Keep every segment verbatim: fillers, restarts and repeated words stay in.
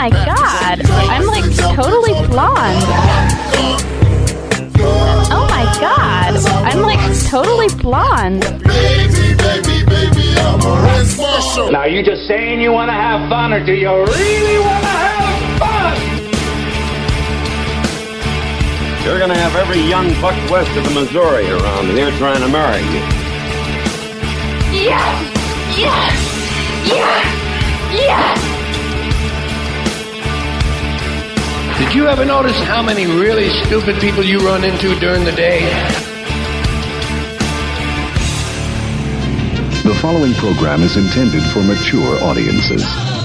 my god, I'm like totally blonde. Oh my god, I'm like totally blonde. Now, are you just saying you want to have fun, or do you really want to have fun? You're going to have every young buck west of the Missouri around here trying to marry you. Yes! Yes! Yes! Yes! Did you ever notice how many really stupid people you run into during the day? The following program is intended for mature audiences.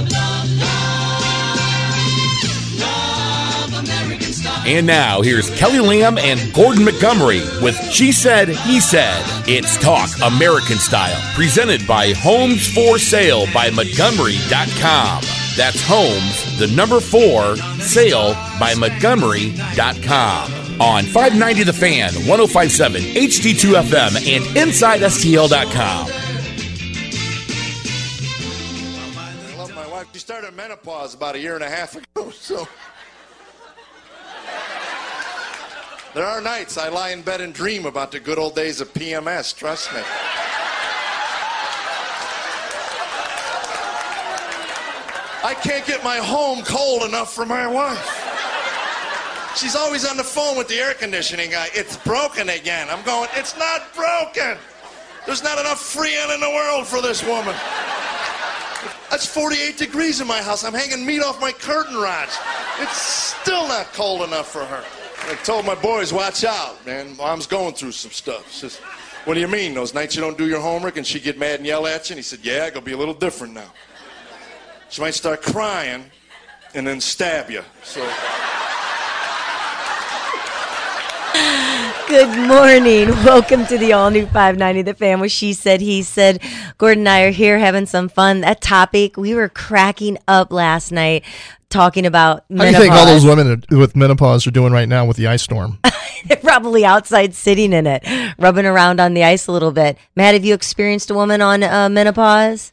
And now, here's Kelly Lamb and Gordon Montgomery with She Said, He Said. It's Talk American Style, presented by Homes for Sale by Montgomery dot com. That's Homes, the number four, sale by Montgomery dot com. On five ninety The Fan, one oh five point seven, H D two F M, and Inside S T L dot com. I love my wife. She started menopause about a year and a half ago, so... There are nights I lie in bed and dream about the good old days of P M S, trust me. I can't get my home cold enough for my wife. She's always on the phone with the air conditioning guy. It's broken again. I'm going, it's not broken. There's not enough Freon in the world for this woman. That's forty-eight degrees in my house. I'm hanging meat off my curtain rods. It's still not cold enough for her. I told my boys, watch out, man. Mom's going through some stuff. She says, what do you mean? Those nights you don't do your homework and she get mad and yell at you? And he said, yeah, it's going to be a little different now. She might start crying and then stab you. So. Good morning. Welcome to the all-new five ninety The Fan, where She Said, He Said. Gordon and I are here having some fun. That topic, we were cracking up last night talking about menopause. How do you think all those women with menopause are doing right now with the ice storm? They're probably outside sitting in it, rubbing around on the ice a little bit. Matt, have you experienced a woman on uh, menopause?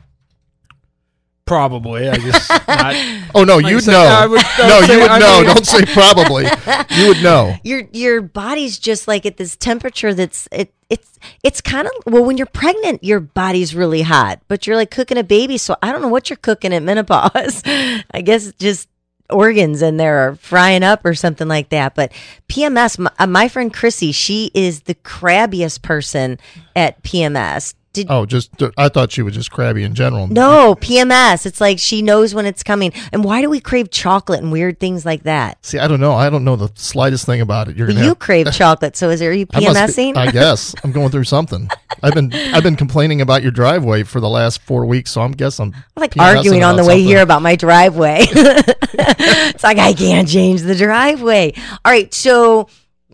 Probably. I just not. Oh no, like you'd say, know. I would, no, say, you would I know. mean, Don't say probably. You would know. Your your body's just like at this temperature that's it it's it's kind of well when you're pregnant your body's really hot, but you're like cooking a baby, so I don't know what you're cooking at menopause. I guess just organs in there are frying up or something like that. But P M S, my, my friend Chrissy, she is the crabbiest person at P M S. Did, oh, just I thought she was just crabby in general. No, P M S. It's like she knows when it's coming. And why do we crave chocolate and weird things like that? See, I don't know. I don't know the slightest thing about it. You're well, gonna you have, crave chocolate, so is there, are you PMSing? I, I guess I'm going through something. I've been I've been complaining about your driveway for the last four weeks, so I'm guess I'm, I'm like PMSing arguing on the way something. here about my driveway. It's like I can't change the driveway. All right, so.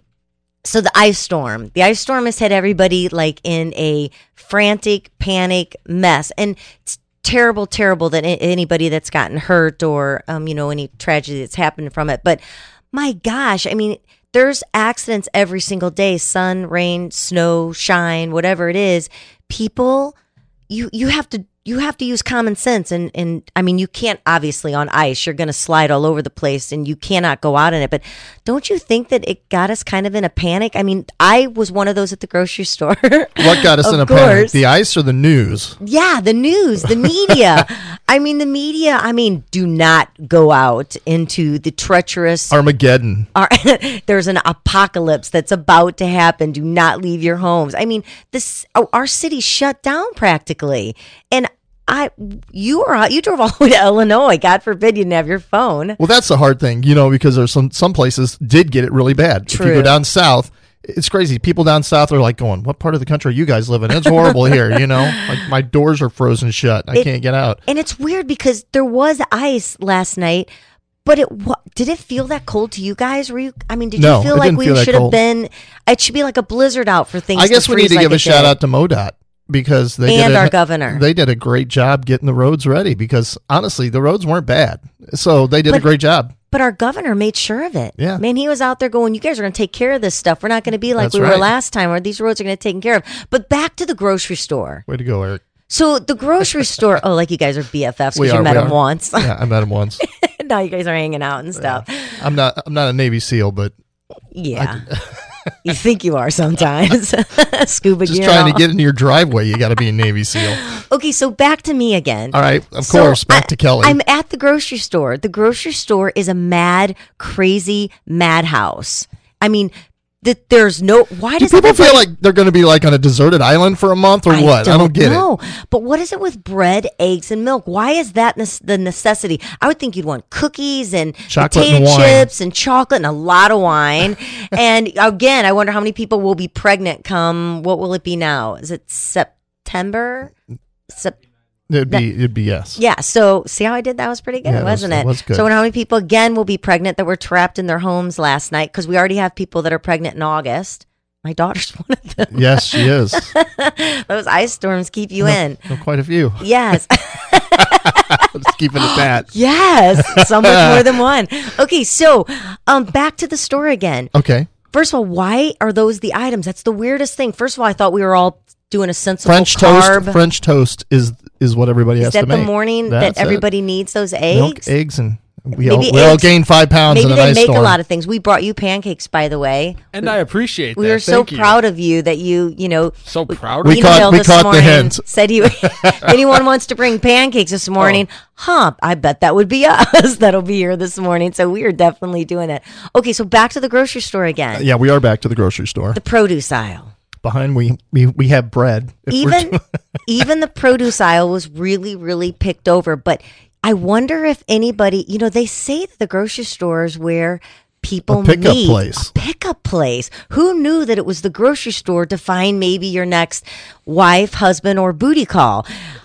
So the ice storm, the ice storm has had everybody like in a frantic, panic mess. And it's terrible, terrible that anybody that's gotten hurt or, um, you know, any tragedy that's happened from it. But my gosh, I mean, there's accidents every single day, sun, rain, snow, shine, whatever it is. People, you, you have to You have to use common sense. And, and I mean, you can't, obviously, on ice, you're going to slide all over the place and you cannot go out in it. But don't you think that it got us kind of in a panic? I mean, I was one of those at the grocery store. What got us in a course. panic? The ice or the news? Yeah, the news, the media. I mean, the media, I mean, do not go out into the treacherous Armageddon. Ar- There's an apocalypse that's about to happen. Do not leave your homes. I mean, this oh, our city's shut down practically. And I, you were you drove all the way to Illinois. God forbid you didn't have your phone. Well, that's the hard thing, you know, because there's some some places did get it really bad. True. If you go down south, it's crazy. People down south are like going, "What part of the country are you guys live in? It's horrible here." You know, like my doors are frozen shut. I it, can't get out. And it's weird because there was ice last night, but it what, did it feel that cold to you guys? Were you? I mean, did no, you feel it like didn't we feel that should have cold. been? It should be like a blizzard out for things. I guess to we need to freeze give like a shout did. out to MoDOT. Because they and did a, our governor. They did a great job getting the roads ready because, honestly, the roads weren't bad. So they did but, a great job. But our governor made sure of it. Yeah. Man, he was out there going, you guys are going to take care of this stuff. We're not going to be like That's we right. were last time, or these roads are going to be taken care of. But back to the grocery store. Way to go, Eric. So the grocery store, oh, like you guys are B F Fs We because you are, met we him are. once. Yeah, I met him once. now you guys are hanging out and stuff. Yeah. I'm not. I'm not a Navy SEAL, but yeah, you think you are sometimes. Scuba just gear. trying to get into your driveway, you got to be a Navy SEAL. Okay, so back to me again. All right, of So course, back I- to Kelly. I'm at the grocery store. The grocery store is a mad, crazy madhouse. I mean, that there's no. Why Do does people everybody- feel like they're going to be like on a deserted island for a month or what? I don't get know. it. But what is it with bread, eggs, and milk? Why is that nes- the necessity? I would think you'd want cookies and Chocolate potato and wine. chips and chocolate and a lot of wine. And again, I wonder how many people will be pregnant come. What will it be now? Is it September? Sep- It'd be. It'd be yes. yeah. So see how I did that? Was pretty good, Yeah, it was- wasn't it it? was good. So I wonder how many people again will be pregnant that were trapped in their homes last night, because we already have people that are pregnant in August. My daughter's one of them. Yes, she is. Those ice storms keep you No, in. no, quite a few. Yes. Let's keep it at that. Yes. So much more than one. Okay, so um back to the store again. Okay. First of all, why are those the items? That's the weirdest thing. First of all, I thought we were all doing a sensible French carb. toast. French toast is is what everybody Is has that to the make. morning That's that it. everybody needs those eggs? Milk, eggs, and we all, Maybe we all eggs- gained five pounds Maybe in an they ice make storm. a lot of things. We brought you pancakes, by the way. And I appreciate that. We were so Thank you. proud of you that you, you know, So proud We of you. caught- emailed we this caught the morning, hint. Said he, if anyone wants to bring pancakes this morning, huh? I bet that would be us. That'll be here this morning. So we are definitely doing it. Okay, so back to the grocery store again. Yeah, we are back to the grocery store. The produce aisle. Behind we we, we have bread. If we're Even doing- even the produce aisle was really really picked over. But I wonder if anybody, you know, they say that the grocery store is where people A pickup meet. place. A pickup place. Who knew that it was the grocery store to find maybe your next wife, husband, or booty call?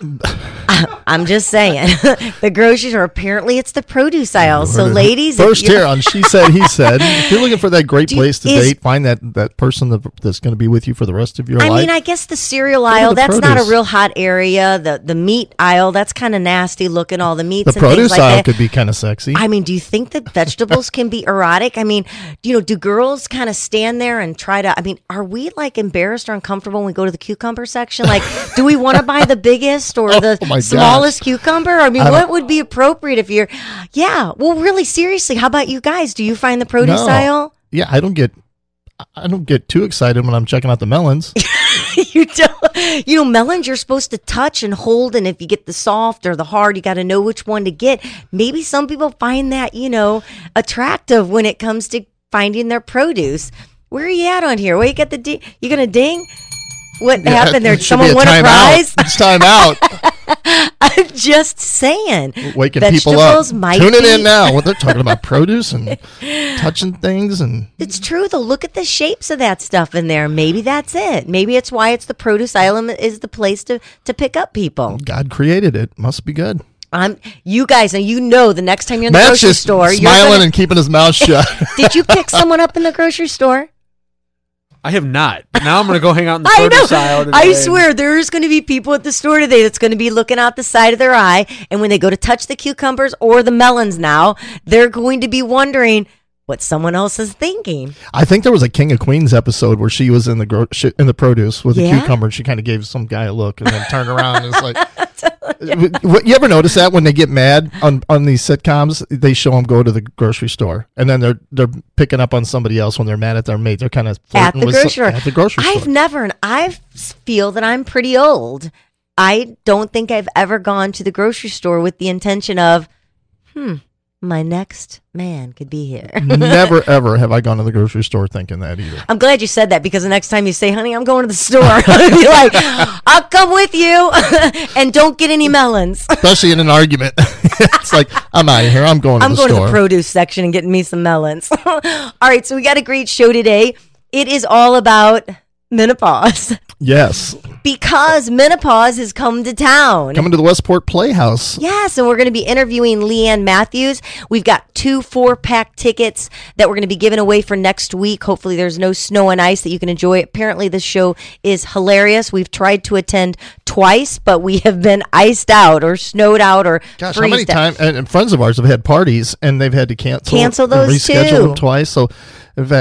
I, I'm just saying. The grocery store, apparently it's the produce aisle. So ladies, if First you're- here on She Said, He Said. If you're looking for that great Do- place to is- date, find that, that person that, that's going to be with you for the rest of your I life. mean, I guess the cereal to aisle, the that's not a produce. real hot area. The the meat aisle, that's kind of nasty looking, all the meats the and things produce like aisle that. could be kind of sexy. I mean, do you think that vegetables can be erotic? I mean, you know, do girls kind of stand there and try to, I mean, are we like embarrassed or uncomfortable when we go to the cucumber section? Like, do we want to buy the biggest or the Oh, my smallest cucumber? I mean, I what don't- would be appropriate if you're, yeah, well, really, seriously, how about you guys? Do you find the produce No. aisle? Yeah, I don't get I don't get too excited when I'm checking out the melons. you don't, you know, melons you're supposed to touch and hold, and if you get the soft or the hard, you got to know which one to get. Maybe some people find that, you know, attractive when it comes to finding their produce. Where are you at on here? Where you got the ding? You gonna ding? What Yeah, happened there? it Did should someone be a win a timeout. prize? It's time out. I'm just saying. Waking people up. Vegetables might Tune it be- in now. Well, they're talking about produce and touching things and It's true though. Look at the shapes of that stuff in there. Maybe that's it. Maybe it's why it's the produce aisle is the place to to pick up people. God created it. Must be good. I'm you guys, and you know the next time you're in the Matt's grocery just store, you're smiling gonna- and keeping his mouth shut. Did you pick someone up in the grocery store? I have not. But now I'm going to go hang out in the I produce know. aisle today. I swear there's going to be people at the store today that's going to be looking out the side of their eye, and when they go to touch the cucumbers or the melons now, they're going to be wondering what someone else is thinking. I think there was a King of Queens episode where she was in the gro- sh- in the produce with a Yeah? cucumber, and she kind of gave some guy a look and then turned around and it's like. What, you ever notice that when they get mad on, on these sitcoms, they show them go to the grocery store, and then they're they're picking up on somebody else when they're mad at their mate. They're kind of At the grocery store. At the grocery store. I've never, and I feel that I'm pretty old. I don't think I've ever gone to the grocery store with the intention of, hmm, my next man could be here. Never ever have I gone to the grocery store thinking that either. I'm glad you said that, because the next time you say, honey, I'm going to the store, I'll be like, I'll come with you and don't get any melons. Especially in an argument. It's like, I'm out of here. I'm going to I'm the going store. to the produce section and getting me some melons. All right, so we got a great show today. It is all about menopause, Yes. because menopause has come to town. Coming to the Westport Playhouse. Yes, and we're going to be interviewing Leanne Matthews. We've got two four-pack tickets that we're going to be giving away for next week. Hopefully there's no snow and ice that you can enjoy. Apparently this show is hilarious. We've tried to attend twice, but we have been iced out or snowed out or Gosh, how many freezed out. times? And, and friends of ours have had parties, and they've had to cancel, Cancel and those reschedule too. them twice. So, in fact,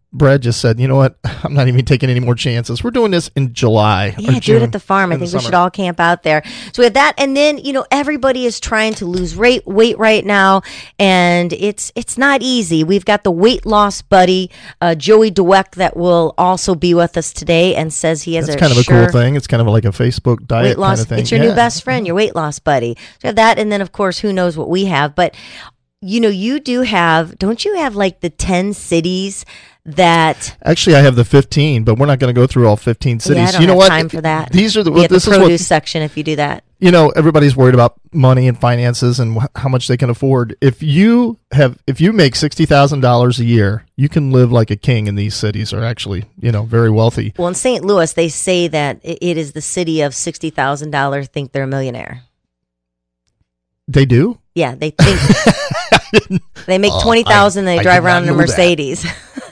Brad just said, you know what? I'm not even taking any more chances. We're doing this in July. Yeah, do June, it at the farm. I think we should all camp out there. So we have that, and then you know everybody is trying to lose weight weight right now, and it's it's not easy. We've got the weight loss buddy, uh, Joey Dweck, that will also be with us today, and says he has That's a kind of a sure cool thing. It's kind of like a Facebook diet weight loss. kind of thing. It's your yeah. new best friend, your weight loss buddy. So we have that, and then of course, who knows what we have, but. You know, you do have, don't you have like the ten cities that... Actually, I have the fifteen, but we're not going to go through all fifteen cities. Yeah, I don't you know have what? time for that. These are the, we have this the is produce what, section if you do that. You know, everybody's worried about money and finances and wh- how much they can afford. If you have, if you make sixty thousand dollars a year, you can live like a king in these cities, are actually, you know, very wealthy. Well, in Saint Louis, they say that it is the city of sixty thousand dollars think they're a millionaire. They do? Yeah, they think they make twenty thousand. Oh, They I- drive I around did in a not know that. Mercedes.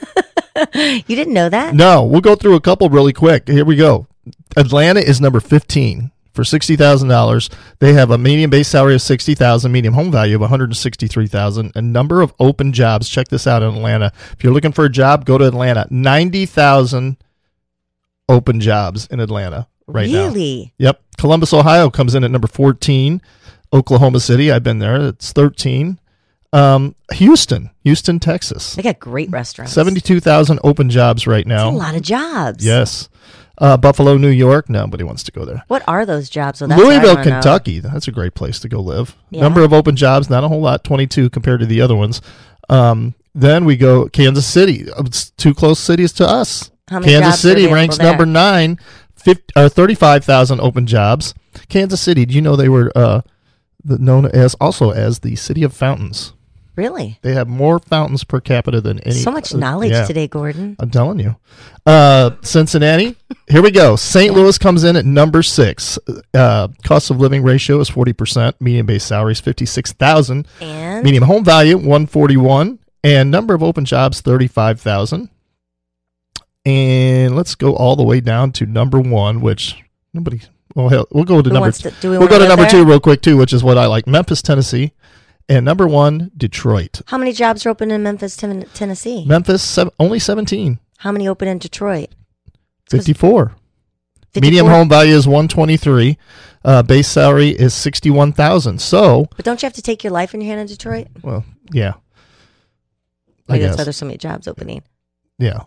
You didn't know that? No, we'll go through a couple really quick. Here we go. Atlanta is number fifteen for sixty thousand dollars. They have a median base salary of sixty thousand dollars, medium home value of one hundred sixty-three thousand dollars, a number of open jobs. Check this out in Atlanta. If you're looking for a job, go to Atlanta. ninety thousand open jobs in Atlanta right now. Really? Yep. Columbus, Ohio comes in at number fourteen. Oklahoma City, I've been there. It's thirteen. Um, Houston, Houston, Texas. They got great restaurants. seventy-two thousand open jobs right now. That's a lot of jobs. Yes. Uh, Buffalo, New York. Nobody wants to go there. What are those jobs? Well, that's what I Louisville, wanna know. Kentucky. That's a great place to go live. Yeah. Number of open jobs, not a whole lot, twenty-two compared to the other ones. Um, then we go Kansas City. It's two close cities to us. How many Kansas jobs are City available ranks there? number nine, fifty, uh, thirty-five thousand open jobs. Kansas City, do you know they were uh, the, known as also as the City of Fountains? Really? They have more fountains per capita than any. So much uh, knowledge yeah. today, Gordon. I'm telling you. Uh, Cincinnati, here we go. Saint Louis comes in at number six. Uh, cost of living ratio is forty percent. Median base salary is fifty-six thousand dollars. And? Median home value, one forty-one. And number of open jobs, thirty-five thousand. And let's go all the way down to number one, which nobody... Well, hell, we'll go to Who number wants to- do we We'll wanna go to go number there? two real quick, too, which is what I like. Memphis, Tennessee. And number one, Detroit. How many jobs are open in Memphis, Ten- Tennessee? Memphis, sev- only seventeen. How many open in Detroit? fifty-four. fifty-four? Medium home value is one twenty-three. Uh, base salary is sixty-one thousand. So, But don't you have to take your life in your hand in Detroit? well, yeah. I Maybe that's guess. why there's so many jobs opening. Yeah.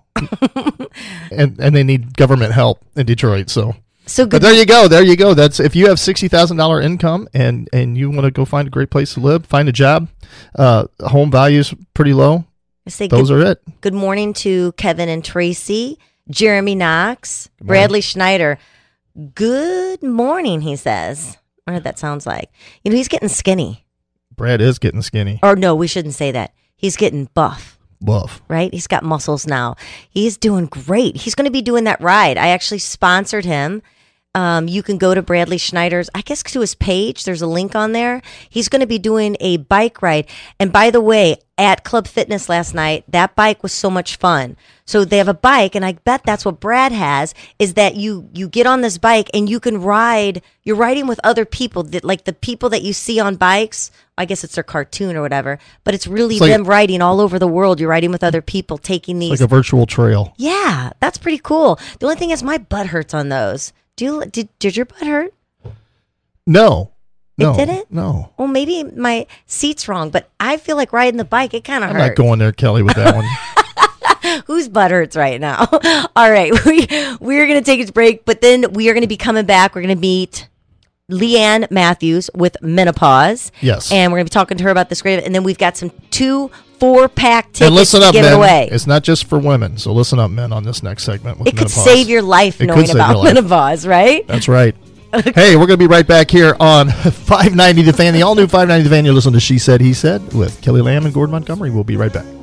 and and they need government help in Detroit, so So But good. there you go. There you go. That's if you have sixty thousand dollars income and and you want to go find a great place to live, find a job. Uh, home value's pretty low. I say Those good, are it. Good morning to Kevin and Tracy, Jeremy Knox, Bradley Schneider. Good morning, he says. I wonder what that sounds like. You know, he's getting skinny. Brad is getting skinny. Or no, we shouldn't say that. He's getting buff. Buff. Right? He's got muscles now. He's doing great. He's going to be doing that ride. I actually sponsored him. Um, you can go to Bradley Schneider's, I guess, to his page. There's a link on there. He's going to be doing a bike ride. And by the way, at Club Fitness last night, that bike was so much fun. So they have a bike, and I bet that's what Brad has, is that you you get on this bike and you can ride. You're riding with other people, that like the people that you see on bikes. I guess it's their cartoon or whatever, but it's really It's like- them riding all over the world. You're riding with other people, taking these. Like a virtual trail. Yeah, that's pretty cool. The only thing is my butt hurts on those. Do you, did did your butt hurt? No. It No. didn't? No. Well, maybe my seat's wrong, but I feel like riding the bike, it kind of I'm hurts. not going there, Kelly, with that one. Whose butt hurts right now? All right, we we're gonna take a break, but then we are gonna be coming back. We're gonna meet Leanne Matthews with menopause. Yes. And we're gonna be talking to her about this great, and then we've got some two four pack tickets And listen up, to give men. away. It's not just for women. So listen up, men, on this next segment with It could menopause. save your life It could knowing save about your life. menopause, right? That's right. Hey, we're going to be right back here on five ninety The Fan, the all-new five ninety The Fan. You're listening to She Said, He Said with Kelly Lamb and Gordon Montgomery. We'll be right back.